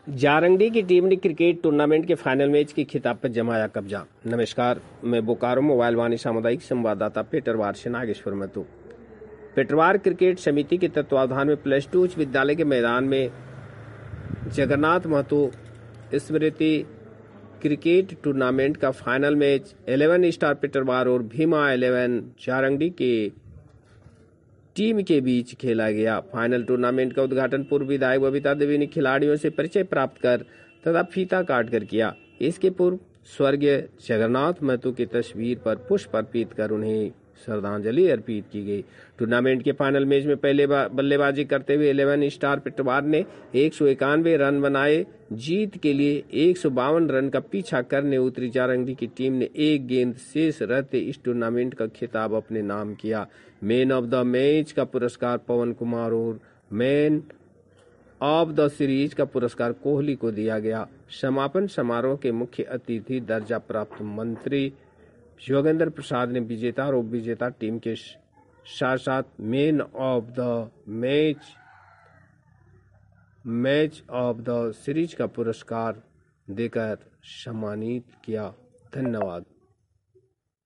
जारंडी की टीम ने cricket tournament के फाइनल मैच के खिताब पर जमाया कब्जा। नमस्कार, मैं बोकारो मोबाइल वाणी सामुदायिक संवाददाता पेटरवार से नागेश्वर महतो। पेटरवार क्रिकेट समिति के तत्वावधान में +2 उच्च विद्यालय के मैदान में जगन्नाथ महतो स्मृति क्रिकेट टूर्नामेंट का फाइनल मैच 11 स्टार पेटरवार और भीमा 11 जारंडी के टीम के बीच खेला गया। फाइनल टूर्नामेंट का उद्घाटन पूर्व विधायक बबीता देवी ने खिलाड़ियों से परिचय प्राप्त कर तथा फीता काट कर किया। इसके पूर्व स्वर्गीय जगन्नाथ महतो की तस्वीर पर पुष्प अर्पित कर उन्हें श्रद्धांजलि अर्पित की गई। टूर्नामेंट के फाइनल मैच में पहले बल्लेबाजी करते हुए 11 स्टार पेटरवार ने 191 रन बनाए। जीत के लिए 152 रन का पीछा करने उतरी जारंडी की टीम ने एक गेंद शेष रहते इस टूर्नामेंट का खिताब अपने नाम किया। मैन ऑफ द मैच का पुरस्कार पवन कुमार और मैन ऑफ द सीरीज का पुरस्कार कोहली को दिया गया। समापन समारोह के मुख्य अतिथि दर्जा प्राप्त मंत्री योगेंद्र प्रसाद ने विजेता और उपविजेता टीम के साथ साथ man of the match of the series का पुरस्कार देकर सम्मानित किया। धन्यवाद।